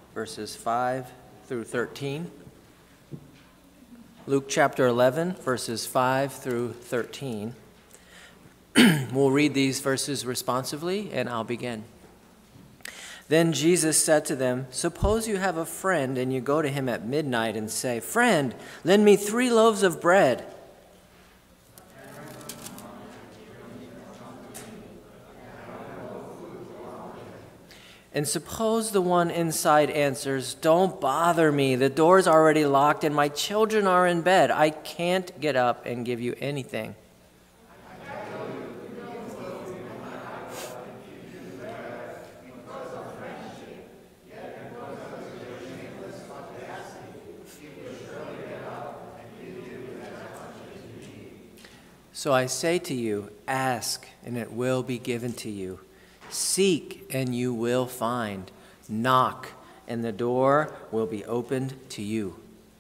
verses 5 through 13. Luke chapter 11, verses 5 through 13. We'll read these verses responsively, and I'll begin. Then Jesus said to them, "Suppose you have a friend, and you go to him at midnight and say, 'Friend, lend me 3 loaves of bread.' And suppose the one inside answers, 'Don't bother me. The door's already locked and my children are in bed. I can't get up and give you anything.' So I say to you, ask, and it will be given to you. Seek, and you will find. Knock, and the door will be opened to you.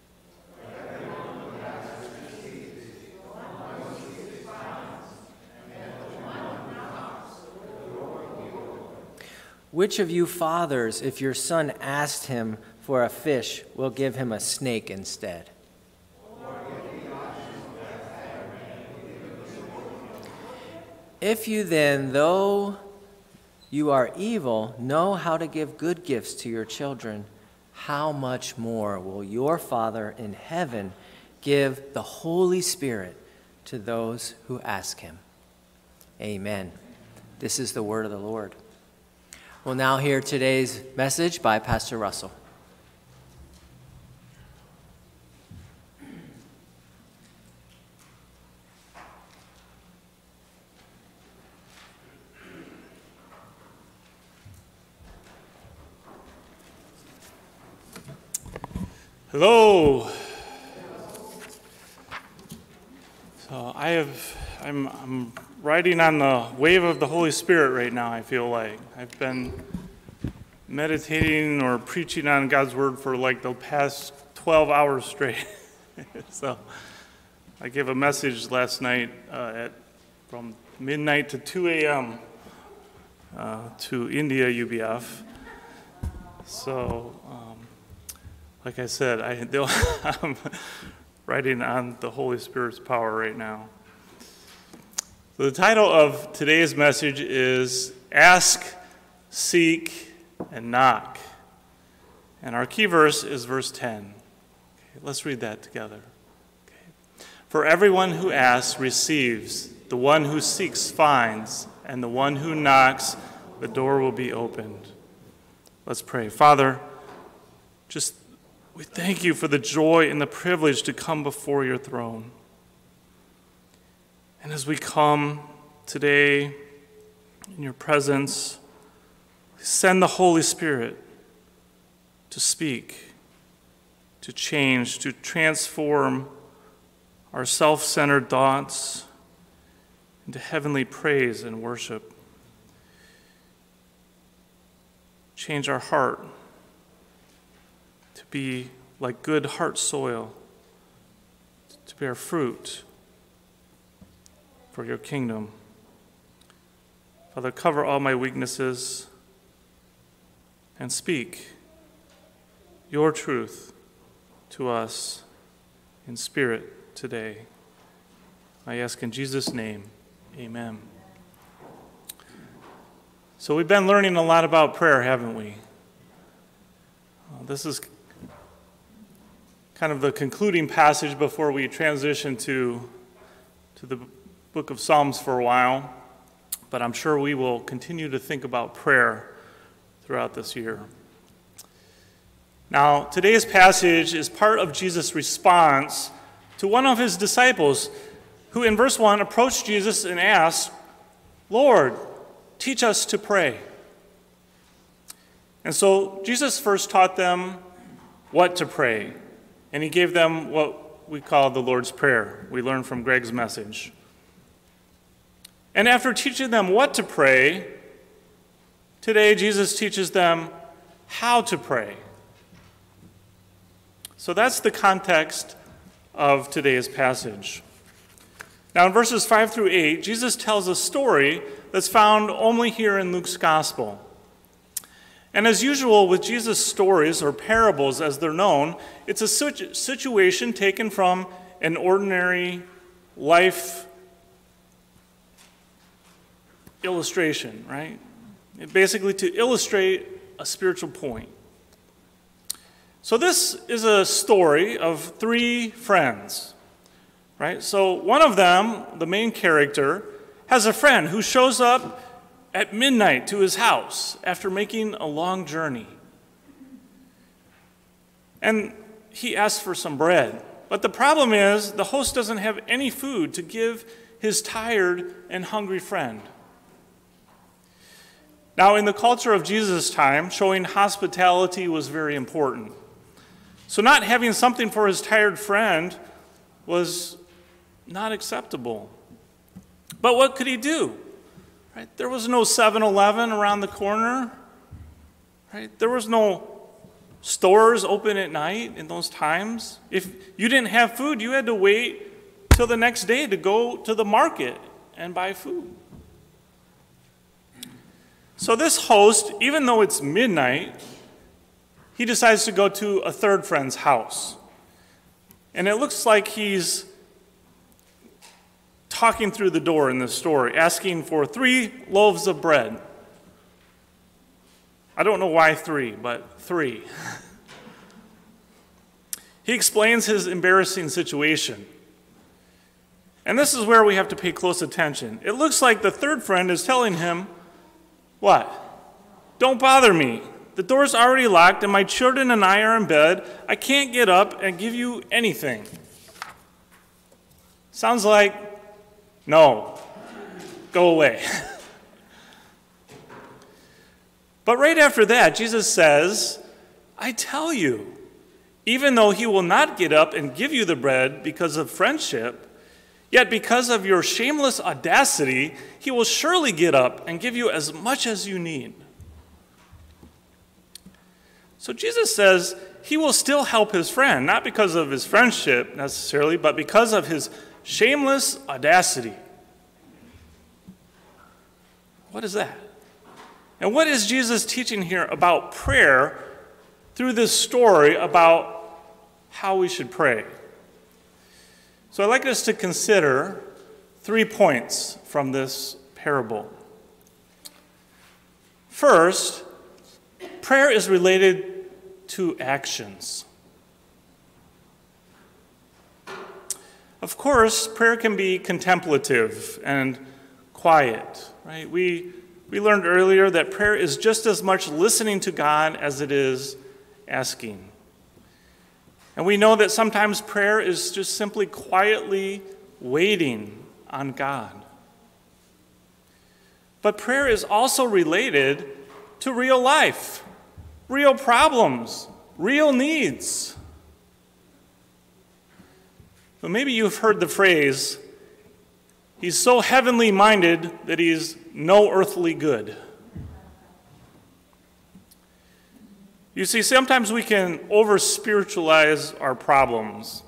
Which of you fathers, if your son asked him for a fish, will give him a snake instead? If you then, though you are evil, know how to give good gifts to your children, how much more will your Father in heaven give the Holy Spirit to those who ask him?" Amen. This is the word of the Lord. We'll now hear today's message by Pastor Russell. Hello. So I'm riding on the wave of the Holy Spirit right now, I feel like. I've been meditating or preaching on God's Word for like the past 12 hours straight. So I gave a message last night from midnight to 2 a.m. To India UBF. So like I said, I'm writing on the Holy Spirit's power right now. So the title of today's message is Ask, Seek, and Knock. And our key verse is verse 10. Okay, let's read that together. Okay. For everyone who asks receives, the one who seeks finds, and the one who knocks, the door will be opened. Let's pray. Father, we thank you for the joy and the privilege to come before your throne. And as we come today in your presence, send the Holy Spirit to speak, to change, to transform our self-centered thoughts into heavenly praise and worship. Change our heart to be like good heart soil, to bear fruit for your kingdom. Father, cover all my weaknesses and speak your truth to us in spirit today. I ask in Jesus' name, amen. So we've been learning a lot about prayer, haven't we? This is kind of the concluding passage before we transition to the book of Psalms for a while, but I'm sure we will continue to think about prayer throughout this year. Now, today's passage is part of Jesus' response to one of his disciples who in verse 1 approached Jesus and asked, "Lord, teach us to pray." And so Jesus first taught them what to pray. And he gave them what we call the Lord's Prayer. We learned from Greg's message. And after teaching them what to pray, today Jesus teaches them how to pray. So that's the context of today's passage. Now in verses 5 through 8, Jesus tells a story that's found only here in Luke's gospel. And as usual with Jesus' stories, or parables as they're known, it's a situation taken from an ordinary life illustration, right? Basically to illustrate a spiritual point. So this is a story of three friends, right? So one of them, the main character, has a friend who shows up at midnight to his house after making a long journey. And he asks for some bread. But the problem is the host doesn't have any food to give his tired and hungry friend. Now, in the culture of Jesus' time, showing hospitality was very important. So not having something for his tired friend was not acceptable. But what could he do? Right? There was no 7-Eleven around the corner. Right? There was no stores open at night in those times. If you didn't have food, you had to wait till the next day to go to the market and buy food. So this host, even though it's midnight, he decides to go to a third friend's house. And it looks like he's talking through the door in this story, asking for 3 loaves of bread. I don't know why 3, but 3. He explains his embarrassing situation. And this is where we have to pay close attention. It looks like the third friend is telling him, what? Don't bother me. The door's already locked and my children and I are in bed. I can't get up and give you anything. Sounds like, no, go away. But right after that, Jesus says, I tell you, even though he will not get up and give you the bread because of friendship, yet because of your shameless audacity, he will surely get up and give you as much as you need. So Jesus says he will still help his friend, not because of his friendship necessarily, but because of his shameless audacity. What is that? And what is Jesus teaching here about prayer through this story about how we should pray? So I'd like us to consider 3 points from this parable. First, prayer is related to actions. Of course, prayer can be contemplative and quiet, right? We learned earlier that prayer is just as much listening to God as it is asking. And we know that sometimes prayer is just simply quietly waiting on God. But prayer is also related to real life, real problems, real needs. But maybe you've heard the phrase, he's so heavenly minded that he's no earthly good. You see, sometimes we can over-spiritualize our problems.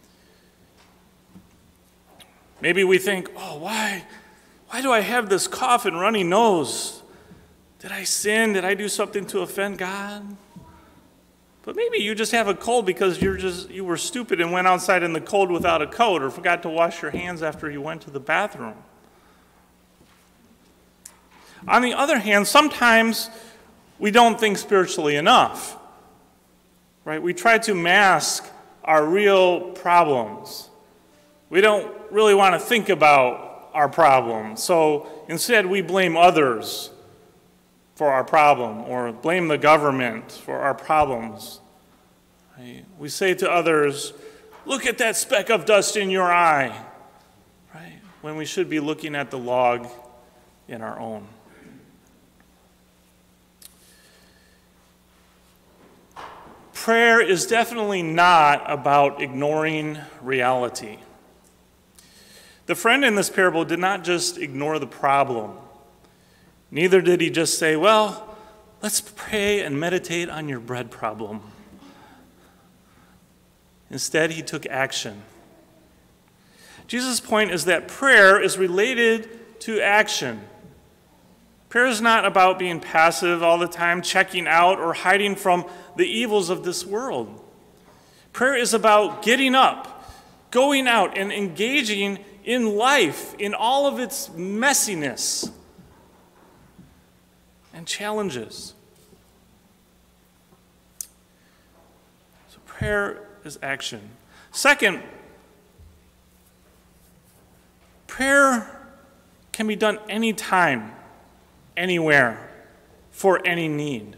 Maybe we think, oh, why do I have this cough and runny nose? Did I sin? Did I do something to offend God? But maybe you just have a cold because you were stupid and went outside in the cold without a coat, or forgot to wash your hands after you went to the bathroom. On the other hand, sometimes we don't think spiritually enough, right? We try to mask our real problems. We don't really want to think about our problems, so instead we blame others for our problem, or blame the government for our problems. Right? We say to others, look at that speck of dust in your eye, right? When we should be looking at the log in our own. Prayer is definitely not about ignoring reality. The friend in this parable did not just ignore the problem. Neither did he just say, well, let's pray and meditate on your bread problem. Instead, he took action. Jesus' point is that prayer is related to action. Prayer is not about being passive all the time, checking out, or hiding from the evils of this world. Prayer is about getting up, going out, and engaging in life in all of its messiness and challenges. So prayer is action. Second, prayer can be done anytime, anywhere, for any need.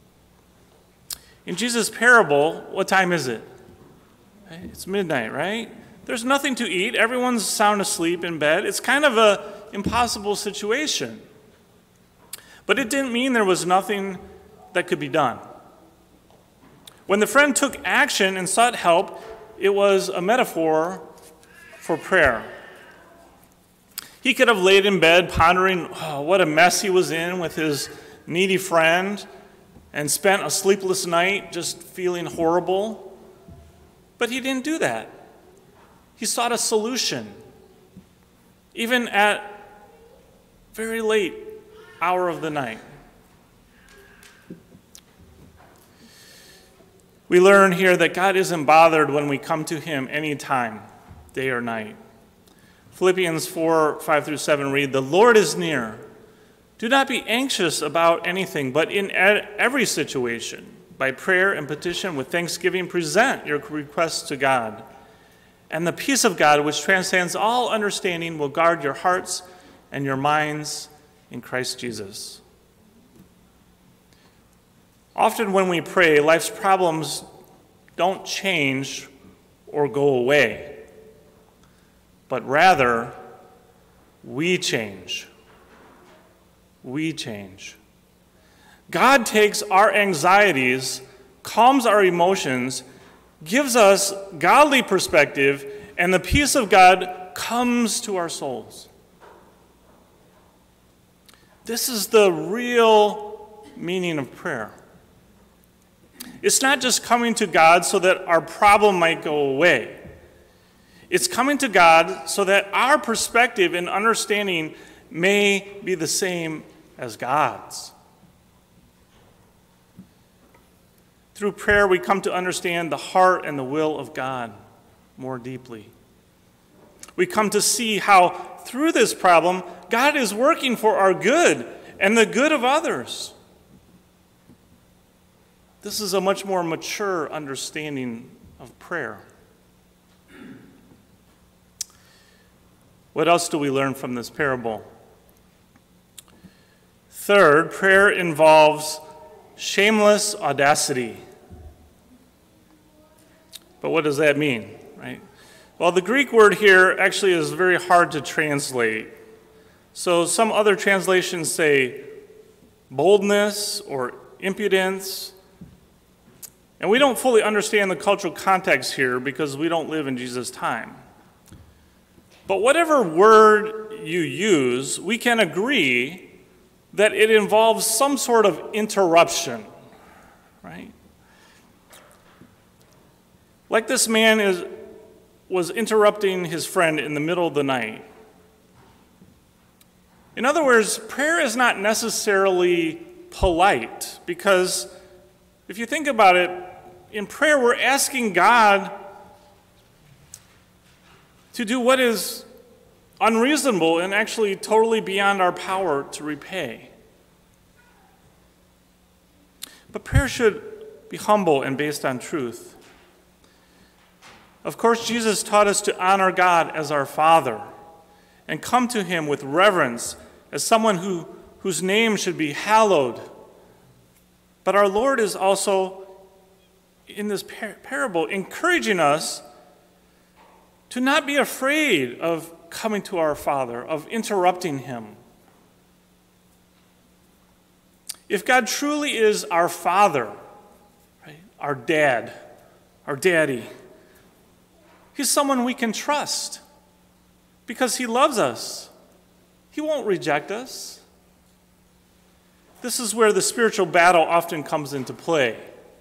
In Jesus' parable, what time is it? It's midnight, right? There's nothing to eat. Everyone's sound asleep in bed. It's kind of an impossible situation. But it didn't mean there was nothing that could be done. When the friend took action and sought help, it was a metaphor for prayer. He could have laid in bed pondering what a mess he was in with his needy friend and spent a sleepless night just feeling horrible. But he didn't do that. He sought a solution, even at very late hour of the night. We learn here that God isn't bothered when we come to him anytime, day or night. Philippians 4:5-7 read, "The Lord is near. Do not be anxious about anything, but in every situation, by prayer and petition with thanksgiving, present your requests to God. And the peace of God, which transcends all understanding, will guard your hearts and your minds in Christ Jesus." Often when we pray, life's problems don't change or go away, but rather, we change. We change. God takes our anxieties, calms our emotions, gives us godly perspective, and the peace of God comes to our souls. This is the real meaning of prayer. It's not just coming to God so that our problem might go away. It's coming to God so that our perspective and understanding may be the same as God's. Through prayer, we come to understand the heart and the will of God more deeply. We come to see how, through this problem, God is working for our good and the good of others. This is a much more mature understanding of prayer. What else do we learn from this parable? Third, prayer involves shameless audacity. But what does that mean, right? Well, the Greek word here actually is very hard to translate. So some other translations say boldness or impudence. And we don't fully understand the cultural context here because we don't live in Jesus' time. But whatever word you use, we can agree that it involves some sort of interruption, right? Like this man was interrupting his friend in the middle of the night. In other words, prayer is not necessarily polite because if you think about it, in prayer we're asking God to do what is unreasonable and actually totally beyond our power to repay. But prayer should be humble and based on truth. Of course, Jesus taught us to honor God as our Father and come to him with reverence as someone whose name should be hallowed. But our Lord is also, in this parable, encouraging us to not be afraid of coming to our Father, of interrupting him. If God truly is our Father, right, our dad, our daddy, he's someone we can trust because he loves us. He won't reject us. This is where the spiritual battle often comes into play.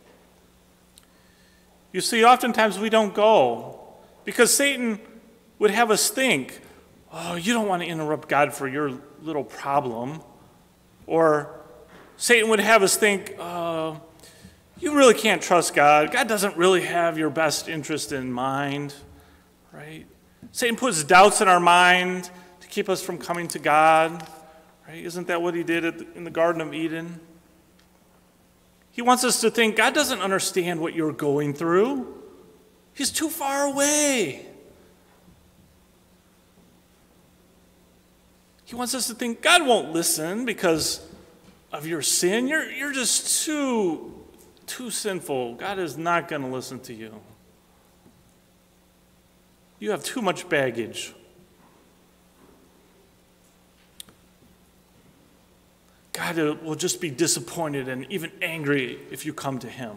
You see, oftentimes we don't go because Satan would have us think, oh, you don't want to interrupt God for your little problem. Or Satan would have us think, you really can't trust God. God doesn't really have your best interest in mind, right? Satan puts doubts in our mind to keep us from coming to God, right? Isn't that what he did in the Garden of Eden? He wants us to think God doesn't understand what you're going through. He's too far away. He wants us to think God won't listen because of your sin. You're just too sinful. God is not going to listen to you. You have too much baggage. God will just be disappointed and even angry if you come to him.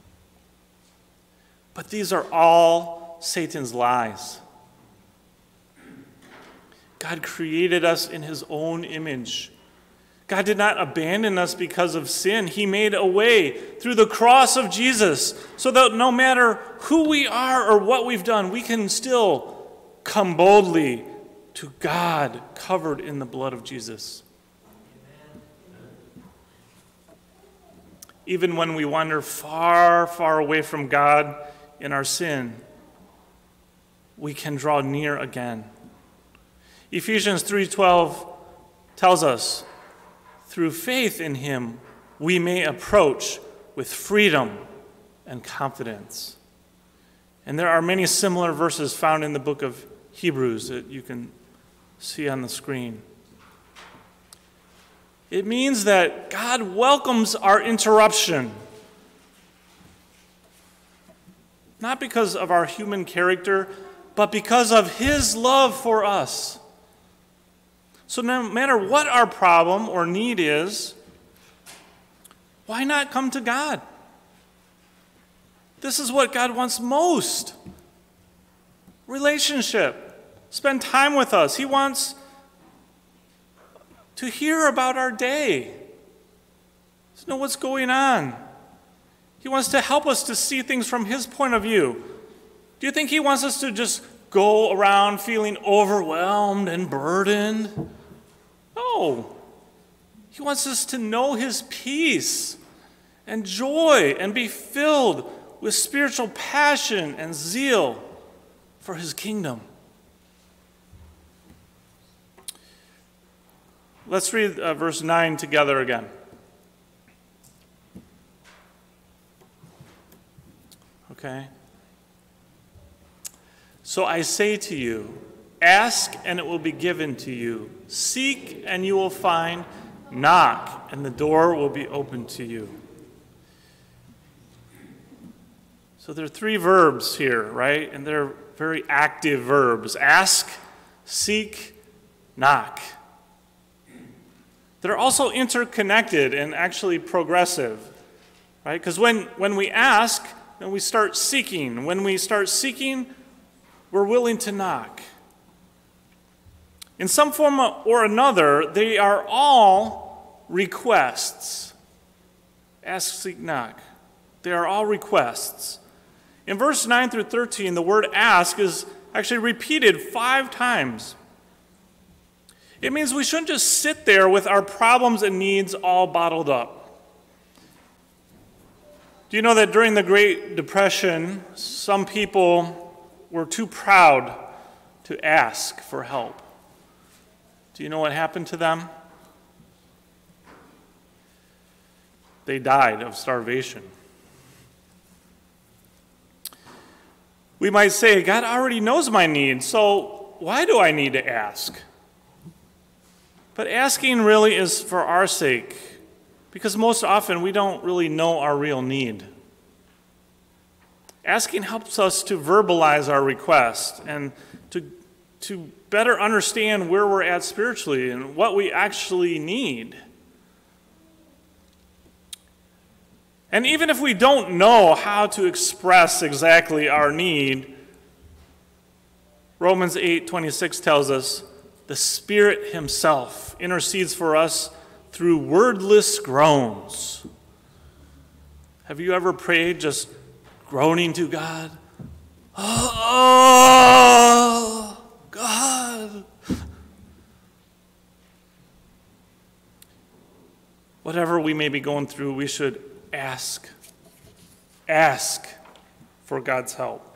But these are all Satan's lies. God created us in his own image. God did not abandon us because of sin. He made a way through the cross of Jesus so that no matter who we are or what we've done, we can still come boldly to God covered in the blood of Jesus. Even when we wander far, far away from God in our sin, we can draw near again. Ephesians 3:12 tells us, through faith in him, we may approach with freedom and confidence. And there are many similar verses found in the book of Hebrews that you can see on the screen. It means that God welcomes our interruption, not because of our human character, but because of his love for us. So no matter what our problem or need is, why not come to God? This is what God wants most. Relationship. Spend time with us. He wants to hear about our day, to know what's going on. He wants to help us to see things from his point of view. Do you think he wants us to just go around feeling overwhelmed and burdened? No. He wants us to know his peace and joy and be filled with spiritual passion and zeal for his kingdom. Let's read verse 9 together again. Okay. So I say to you, ask and it will be given to you. Seek and you will find. Knock and the door will be opened to you. So there are three verbs here, right? And they're very active verbs. Ask, seek, knock. They're also interconnected and actually progressive, right? Because when we ask, then we start seeking. When we start seeking, we're willing to knock. In some form or another, they are all requests. Ask, seek, knock. They are all requests. In verse 9 through 13, the word ask is actually repeated 5 times. It means we shouldn't just sit there with our problems and needs all bottled up. Do you know that during the Great Depression, some people were too proud to ask for help? Do you know what happened to them? They died of starvation. We might say, God already knows my needs, so why do I need to ask? But asking really is for our sake, because most often we don't really know our real need. Asking helps us to verbalize our request and to better understand where we're at spiritually and what we actually need. And even if we don't know how to express exactly our need, Romans 8:26 tells us, the Spirit himself intercedes for us through wordless groans. Have you ever prayed just groaning to God? Oh, God. whatever we may be going through, we should ask. Ask for God's help.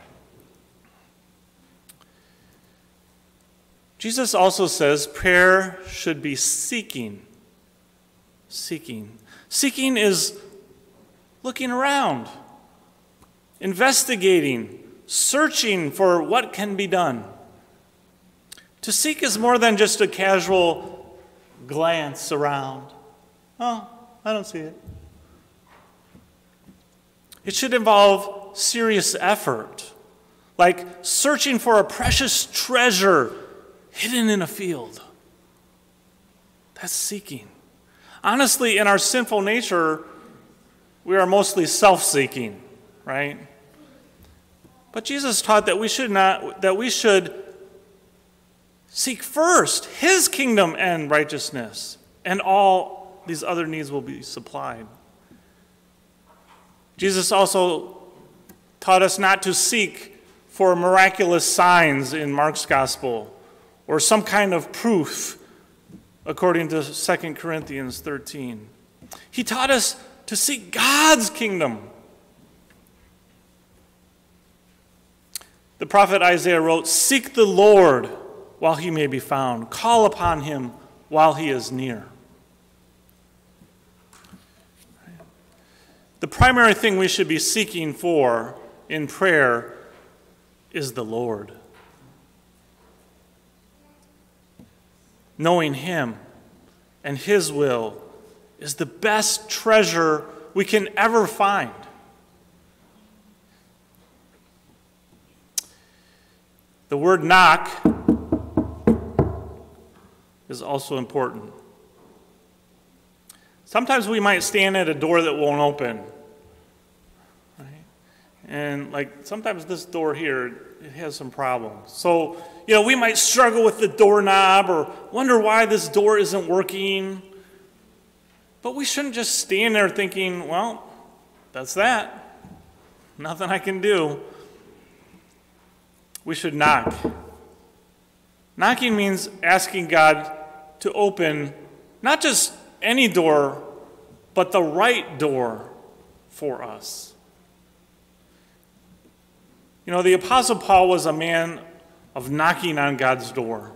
Jesus also says prayer should be seeking. Seeking. Seeking is looking around, investigating, searching for what can be done. To seek is more than just a casual glance around. Oh, I don't see it. It should involve serious effort, like searching for a precious treasure hidden in a field. That's seeking. Honestly, in our sinful nature, we are mostly self-seeking, right? But Jesus taught that we should seek first his kingdom and righteousness, and all these other needs will be supplied. Jesus also taught us not to seek for miraculous signs in Mark's gospel or some kind of proof, according to 2 Corinthians 13. He taught us to seek God's kingdom. The prophet Isaiah wrote, "Seek the Lord while he may be found. Call upon him while he is near." The primary thing we should be seeking for in prayer is the Lord. Knowing him and his will is the best treasure we can ever find. The word knock is also important. Sometimes we might stand at a door that won't open. Right? And sometimes this door here, it has some problems. So, we might struggle with the doorknob or wonder why this door isn't working. But we shouldn't just stand there thinking, well, that's that. Nothing I can do. We should knock. Knocking means asking God to open not just any door, but the right door for us. The Apostle Paul was a man of knocking on God's door.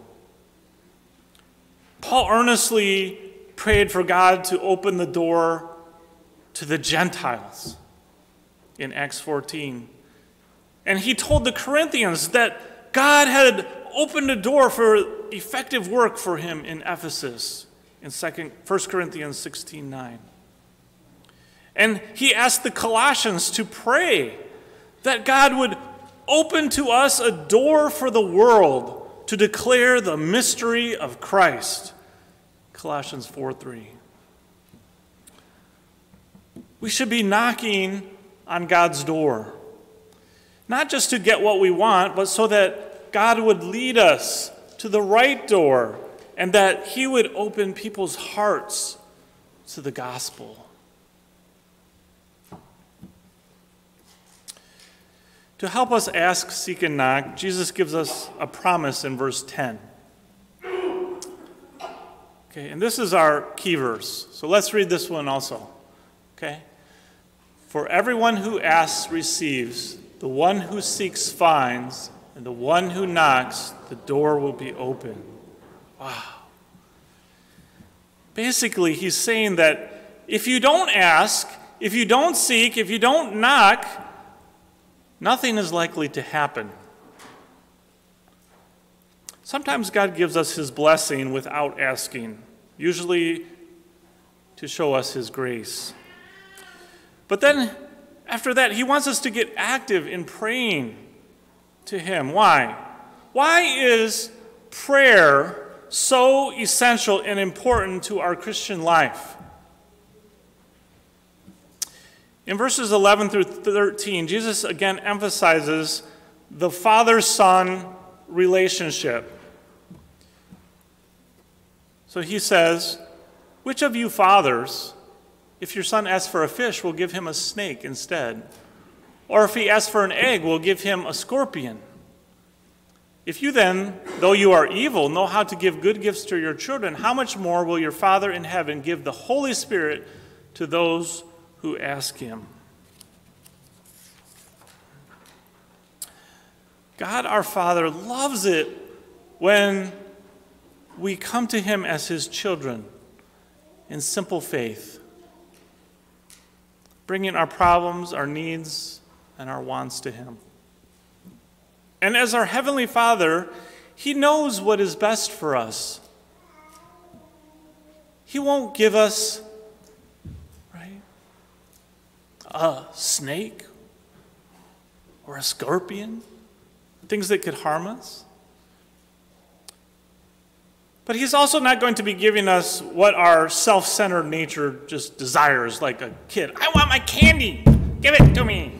Paul earnestly prayed for God to open the door to the Gentiles in Acts 14. And he told the Corinthians that God had opened a door for effective work for him in Ephesus in 1 Corinthians 16:9. And he asked the Colossians to pray that God would open to us a door for the world to declare the mystery of Christ. Colossians 4:3. We should be knocking on God's door, not just to get what we want, but so that God would lead us to the right door and that he would open people's hearts to the gospel. To help us ask, seek, and knock, Jesus gives us a promise in verse 10. Okay, and this is our key verse. So let's read this one also. Okay? For everyone who asks receives, the one who seeks finds, and the one who knocks, the door will be open. Wow. Basically, he's saying that if you don't ask, if you don't seek, if you don't knock, nothing is likely to happen. Sometimes God gives us his blessing without asking, usually to show us his grace. But then, after that, he wants us to get active in praying to him. Why? Why is prayer so essential and important to our Christian life? In verses 11 through 13, Jesus again emphasizes the father-son relationship. So he says, which of you fathers, if your son asks for a fish, will give him a snake instead? Or if he asks for an egg, will give him a scorpion? If you then, though you are evil, know how to give good gifts to your children, how much more will your Father in heaven give the Holy Spirit to those who ask him? God our Father loves it when we come to him as his children in simple faith, bringing our problems, our needs, and our wants to him. And as our Heavenly Father, he knows what is best for us. He won't give us, right, a snake or a scorpion, things that could harm us. But he's also not going to be giving us what our self-centered nature just desires, like a kid. I want my candy. Give it to me.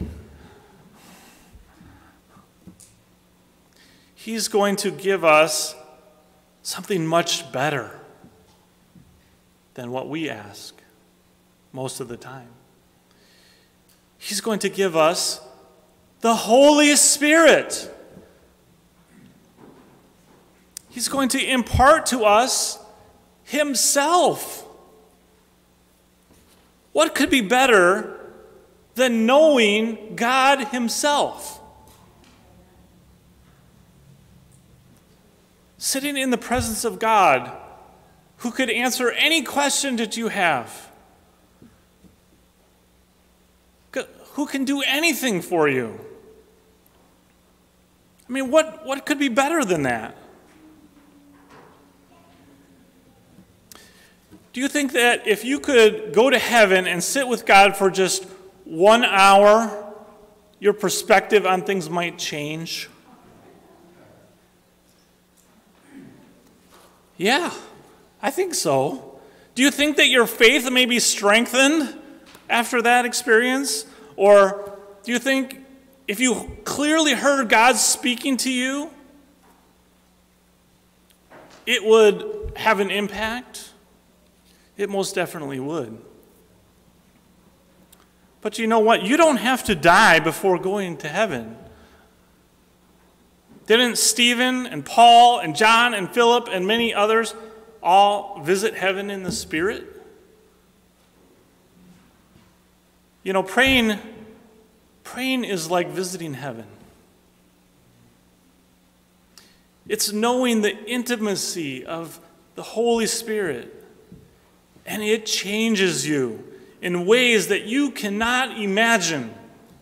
He's going to give us something much better than what we ask most of the time. He's going to give us the Holy Spirit. He's going to impart to us himself. What could be better than knowing God himself? Sitting in the presence of God, who could answer any question that you have, who can do anything for you. I mean, what could be better than that? Do you think that if you could go to heaven and sit with God for just 1 hour, your perspective on things might change? Yeah, I think so. Do you think that your faith may be strengthened after that experience? Or do you think if you clearly heard God speaking to you, it would have an impact? It most definitely would. But you know what? You don't have to die before going to heaven. Didn't Stephen and Paul and John and Philip and many others all visit heaven in the Spirit? You know, praying is like visiting heaven. It's knowing the intimacy of the Holy Spirit. And it changes you in ways that you cannot imagine.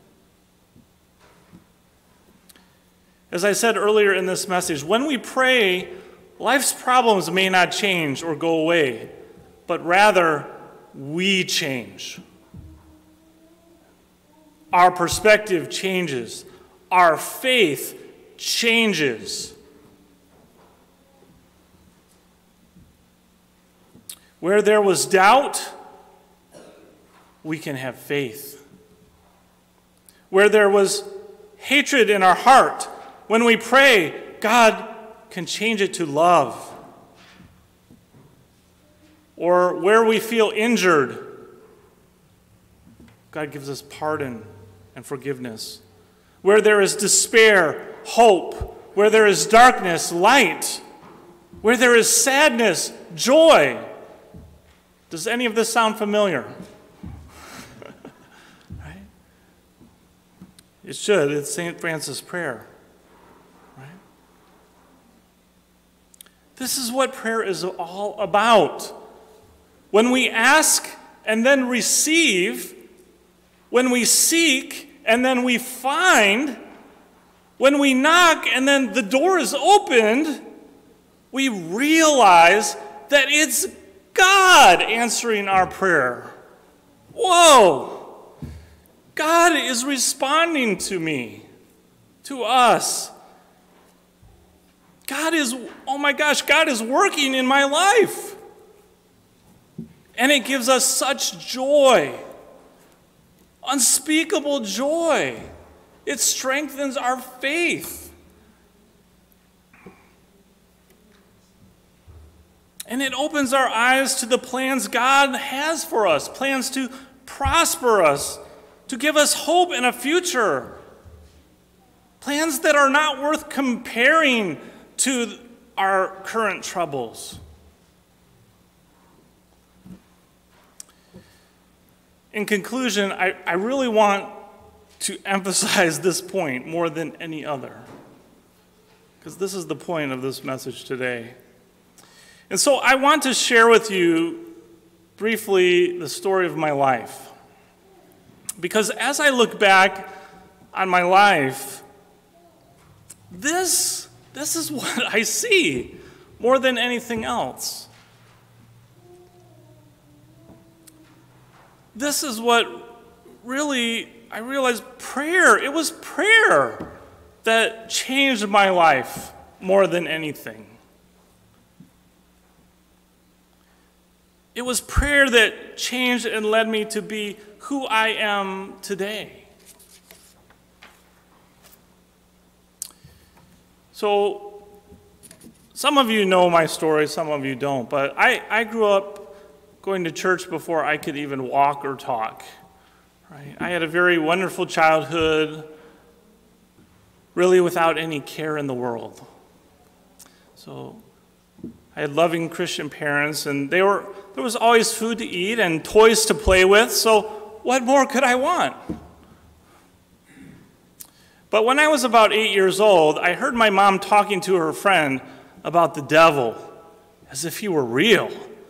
As I said earlier in this message, when we pray, life's problems may not change or go away, but rather we change. Our perspective changes. Our faith changes. Where there was doubt, we can have faith. Where there was hatred in our heart, when we pray, God can change it to love. Or where we feel injured, God gives us pardon and forgiveness. Where there is despair, hope. Where there is darkness, light. Where there is sadness, joy. Does any of this sound familiar? Right? It should. It's St. Francis' prayer. Right? This is what prayer is all about. When we ask and then receive, when we seek and then we find, when we knock and then the door is opened, we realize that it's God answering our prayer. Whoa! God is responding to me, to us. God is, oh my gosh, God is working in my life. And it gives us such joy, unspeakable joy. It strengthens our faith. And it opens our eyes to the plans God has for us, plans to prosper us, to give us hope and a future. Plans that are not worth comparing to our current troubles. In conclusion, I really want to emphasize this point more than any other, because this is the point of this message today. And so I want to share with you briefly the story of my life. Because as I look back on my life, this is what I see more than anything else. This is what really, I realized it was prayer that changed my life more than anything. It was prayer that changed and led me to be who I am today. So, some of you know my story, some of you don't, but I grew up going to church before I could even walk or talk. Right? I had a very wonderful childhood, really without any care in the world. So I had loving Christian parents, and there was always food to eat and toys to play with, so what more could I want? But when I was about 8 years old, I heard my mom talking to her friend about the devil as if he were real.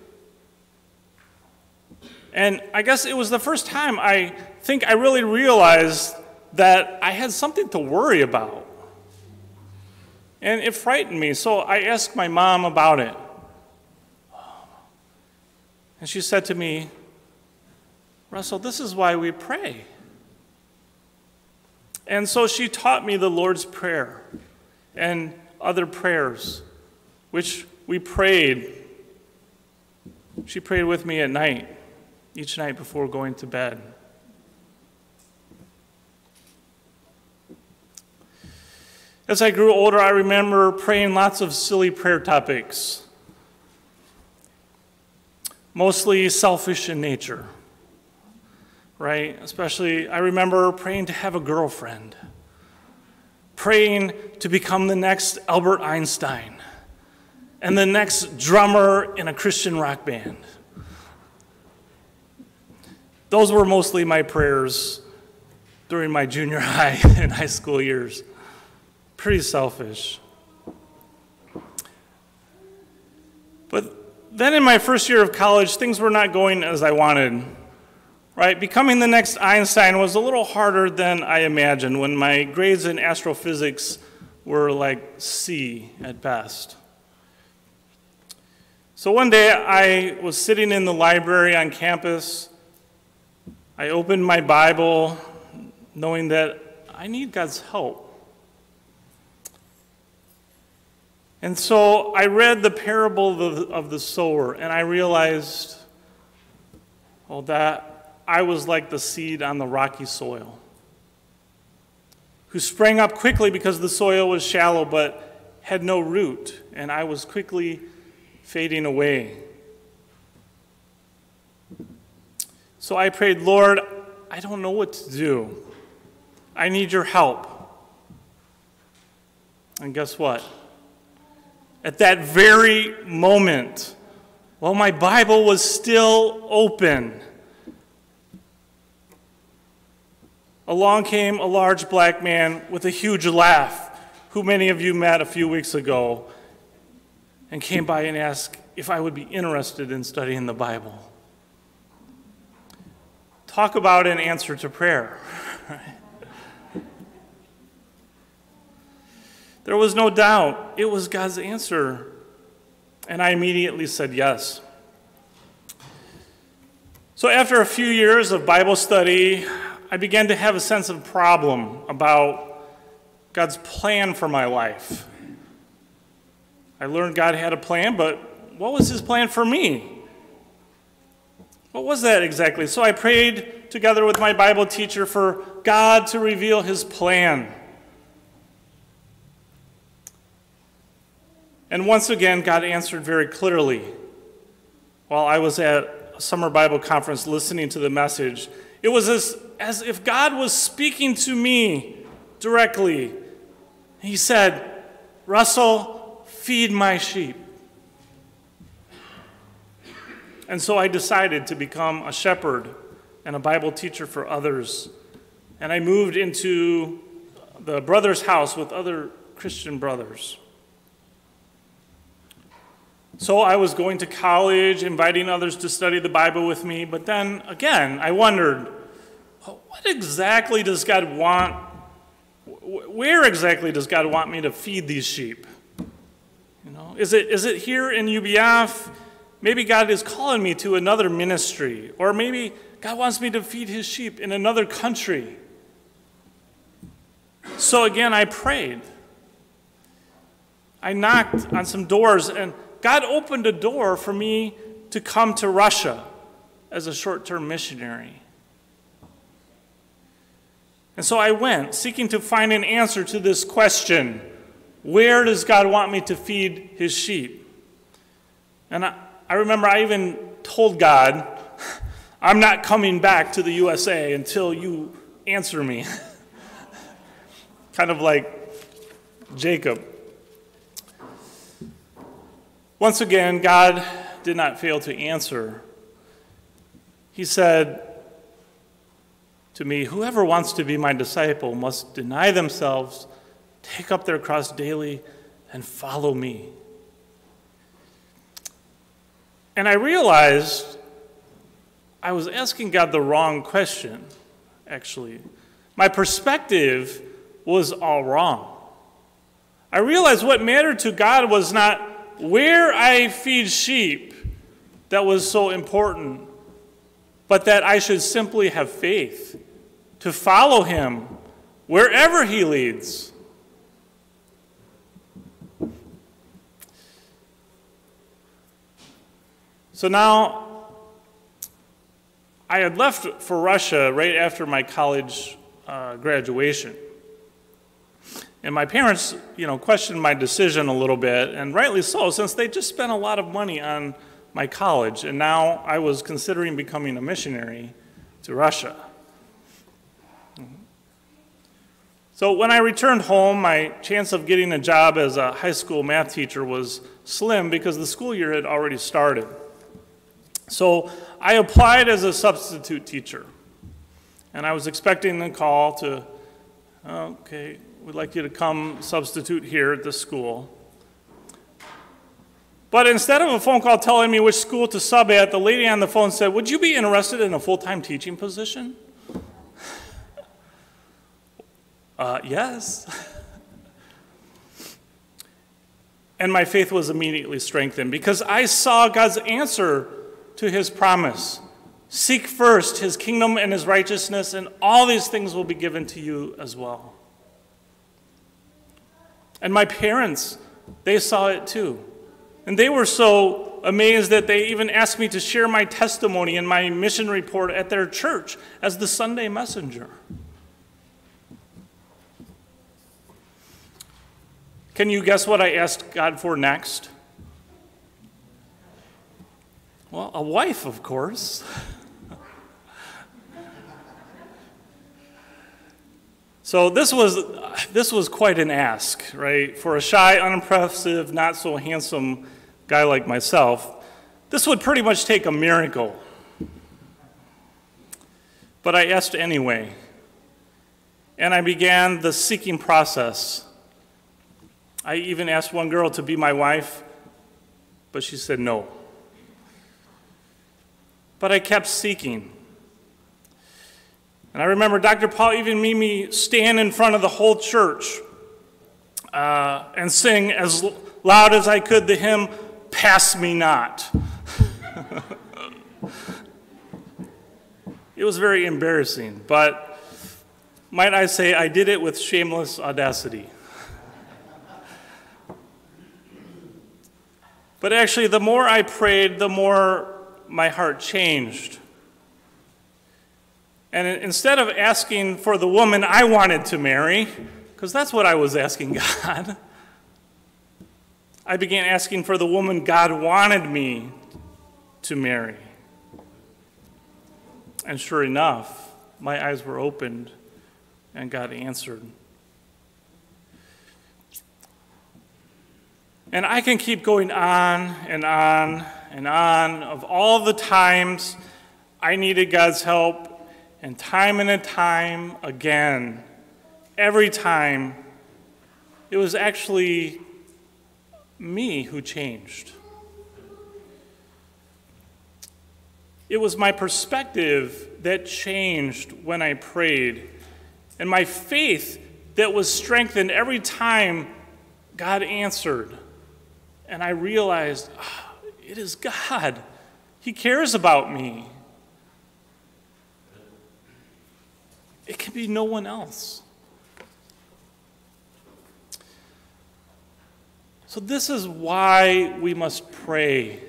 And I guess it was the first time I think I really realized that I had something to worry about. And it frightened me, so I asked my mom about it. And she said to me, "Russell, this is why we pray." And so she taught me the Lord's Prayer and other prayers, which we prayed. She prayed with me at night, each night before going to bed. As I grew older, I remember praying lots of silly prayer topics, mostly selfish in nature, right? Especially, I remember praying to have a girlfriend, praying to become the next Albert Einstein, and the next drummer in a Christian rock band. Those were mostly my prayers during my junior high and high school years. Pretty selfish. But then in my first year of college, things were not going as I wanted. Right? Becoming the next Einstein was a little harder than I imagined when my grades in astrophysics were like C at best. So one day I was sitting in the library on campus. I opened my Bible knowing that I need God's help. And so I read the parable of the sower, and I realized, that I was like the seed on the rocky soil, who sprang up quickly because the soil was shallow but had no root, and I was quickly fading away. So I prayed, "Lord, I don't know what to do. I need your help." And guess what? At that very moment, while my Bible was still open, along came a large black man with a huge laugh, who many of you met a few weeks ago, and came by and asked if I would be interested in studying the Bible. Talk about an answer to prayer. There was no doubt. It was God's answer. And I immediately said yes. So after a few years of Bible study, I began to have a sense of problem about God's plan for my life. I learned God had a plan, but what was his plan for me? What was that exactly? So I prayed together with my Bible teacher for God to reveal his plan. And once again, God answered very clearly. While I was at a summer Bible conference listening to the message, it was as if God was speaking to me directly He said, "Russell, feed my sheep." And so I decided to become a shepherd and a Bible teacher for others. And I moved into the brother's house with other Christian brothers. So I was going to college, inviting others to study the Bible with me. But then again, I wondered, what exactly does God want? Where exactly does God want me to feed these sheep? You know, is it here in UBF? Maybe God is calling me to another ministry, or maybe God wants me to feed his sheep in another country. So again, I prayed. I knocked on some doors, and God opened a door for me to come to Russia as a short-term missionary. And so I went, seeking to find an answer to this question: where does God want me to feed his sheep? And I remember I even told God, I'm not coming back to the USA until you answer me. Kind of like Jacob. Once again, God did not fail to answer. He said to me, "Whoever wants to be my disciple must deny themselves, take up their cross daily, and follow me." And I realized I was asking God the wrong question, actually. My perspective was all wrong. I realized what mattered to God was not where I feed sheep that was so important, but that I should simply have faith to follow him wherever he leads. So now, I had left for Russia right after my college graduation. And my parents, questioned my decision a little bit, and rightly so, since they just spent a lot of money on my college, and now I was considering becoming a missionary to Russia. So when I returned home, my chance of getting a job as a high school math teacher was slim because the school year had already started. So I applied as a substitute teacher, and I was expecting a call to, "Okay, we'd like you to come substitute here at this school." But instead of a phone call telling me which school to sub at, the lady on the phone said, "Would you be interested in a full-time teaching position?" Yes. And my faith was immediately strengthened because I saw God's answer to his promise. "Seek first his kingdom and his righteousness, and all these things will be given to you as well." And my parents, they saw it too. And they were so amazed that they even asked me to share my testimony in my mission report at their church as the Sunday messenger. Can you guess what I asked God for next? Well, a wife, of course. So this was quite an ask, right? For a shy, unimpressive, not so handsome guy like myself, this would pretty much take a miracle. But I asked anyway, and I began the seeking process. I even asked one girl to be my wife, but she said no. But I kept seeking. And I remember Dr. Paul even made me stand in front of the whole church and sing as loud as I could the hymn, "Pass Me Not." It was very embarrassing, but might I say I did it with shameless audacity. But actually, the more I prayed, the more my heart changed. And instead of asking for the woman I wanted to marry, because that's what I was asking God, I began asking for the woman God wanted me to marry. And sure enough, my eyes were opened and God answered. And I can keep going on and on and on of all the times I needed God's help, and time again, every time, it was actually me who changed. It was my perspective that changed when I prayed, and my faith that was strengthened every time God answered. And I realized, it is God. He cares about me. It can be no one else. So this is why we must pray.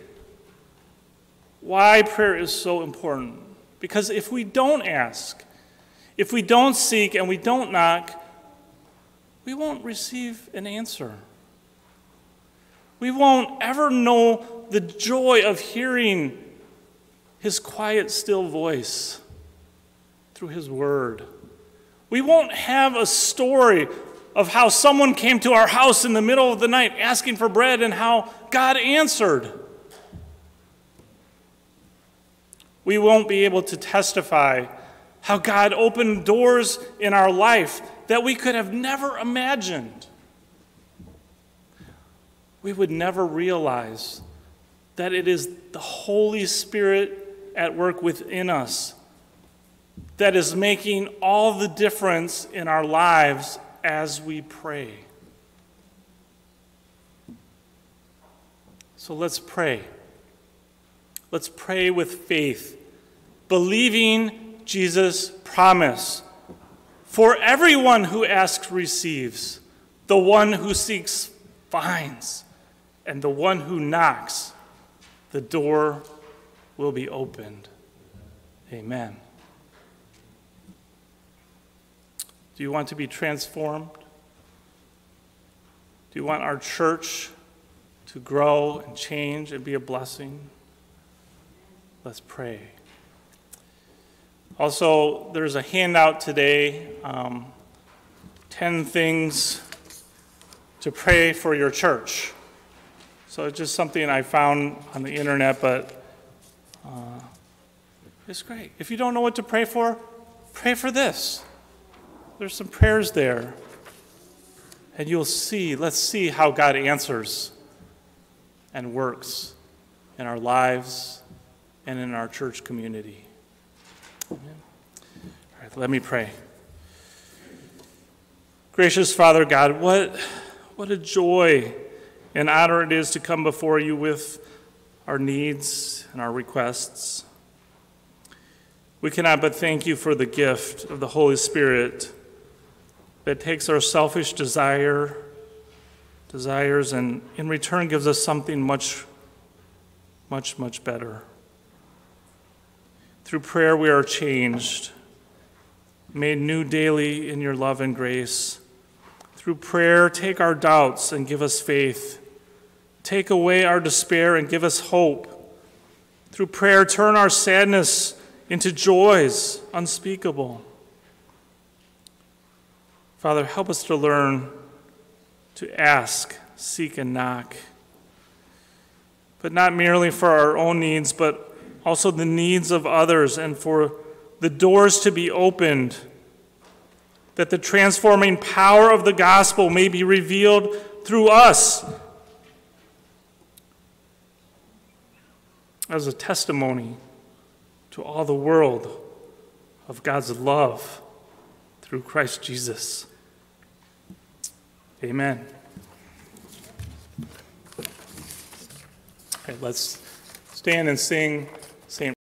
Why prayer is so important. Because if we don't ask, if we don't seek, and we don't knock, we won't receive an answer. We won't ever know the joy of hearing his quiet, still voice through his word. We won't have a story of how someone came to our house in the middle of the night asking for bread and how God answered. We won't be able to testify how God opened doors in our life that we could have never imagined. We would never realize that it is the Holy Spirit at work within us that is making all the difference in our lives as we pray. So let's pray. Let's pray with faith, believing Jesus' promise. For everyone who asks receives, the one who seeks finds, and the one who knocks, the door will be opened. Amen. Do you want to be transformed? Do you want our church to grow and change and be a blessing? Let's pray. Also, there's a handout today, 10 things to pray for your church. So it's just something I found on the internet, but it's great. If you don't know what to pray for this. There's some prayers there. And you'll see, let's see how God answers and works in our lives and in our church community. Amen. All right, let me pray. Gracious Father God, what a joy and honor it is to come before you with our needs and our requests. We cannot but thank you for the gift of the Holy Spirit that takes our selfish desires and in return gives us something much, much, much better. Through prayer we are changed, made new daily in your love and grace. Through prayer, take our doubts and give us faith. Take away our despair and give us hope. Through prayer, turn our sadness into joys unspeakable. Father, help us to learn to ask, seek, and knock, but not merely for our own needs, but also the needs of others, and for the doors to be opened, that the transforming power of the gospel may be revealed through us as a testimony to all the world of God's love through Christ Jesus. Amen. Okay, let's stand and sing.